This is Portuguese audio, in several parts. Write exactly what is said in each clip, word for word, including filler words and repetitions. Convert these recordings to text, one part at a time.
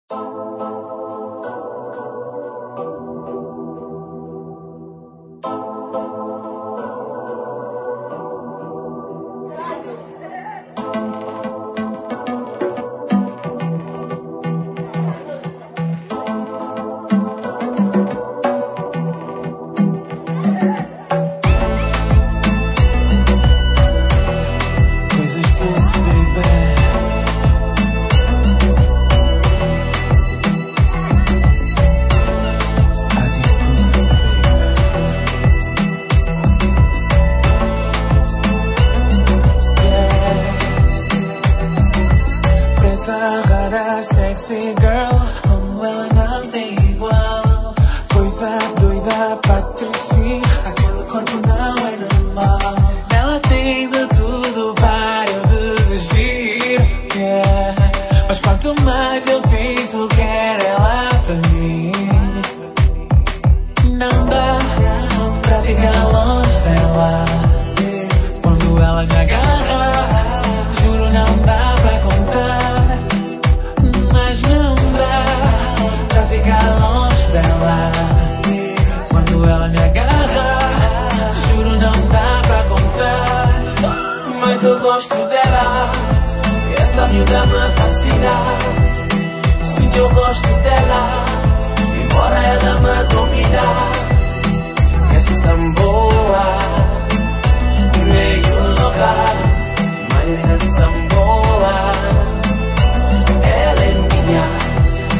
Sexy girl, como ela não tem igual. Coisa doida, Patrici, aquele corpo não é normal. Ela tem de tudo para eu desistir, yeah. Mas quanto mais eu tento, quero ela pra mim. Não dá pra ficar longe dela. Quando ela me agarra, juro não dá pra contar. Ficar longe dela. Quando ela me agarra, juro não dá pra contar. Mas eu gosto dela, essa miúda me fascina. Sim, eu gosto dela, embora ela me domina. É samboa, meio louca, mas é samboa. Ela é minha.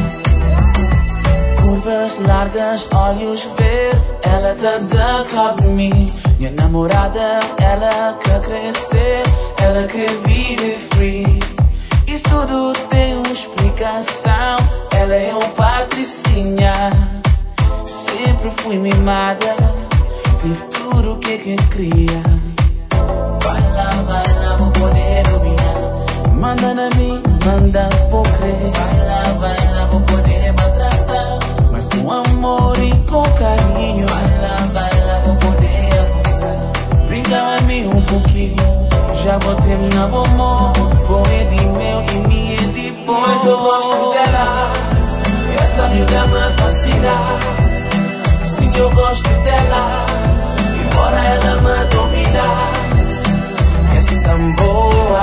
Curvas largas, olhos verdes, ela tá de cabo de mim. Minha namorada, ela quer crescer, ela quer viver free. Isso tudo tem uma explicação, ela é um patricinha. Sempre fui mimada, tive tudo o que que queria. Vai lá, vai lá, vou poder dominar. Manda na mim, manda se vou crer. Vai lá, vai lá, vou poder maltratar. Mas com amor e com carinho. Vai lá, vai lá, vou poder abusar. Brinca a mim um pouquinho, já vou terminar o amor. Bom é de meu e minha é de bom. Mas eu gosto dela, essa miúda me fascina. Sim, eu gosto dela, embora ela me domina. É samboa,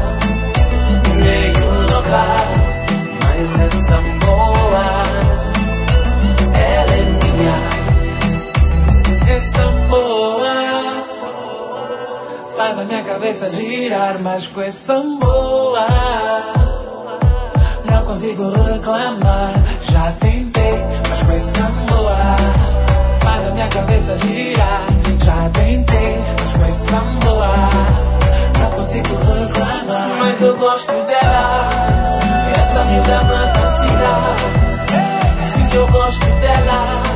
meio louca, mas é samboa. Ela é minha. É samboa, faz a minha cabeça girar. Mas com essa samboa não consigo reclamar. Já tentei, mas com essa samboa faz a minha cabeça girar. Já tentei, mas com essa samboa não consigo reclamar. Mas eu gosto dela, essa miúda me fascina. Sim, eu gosto dela,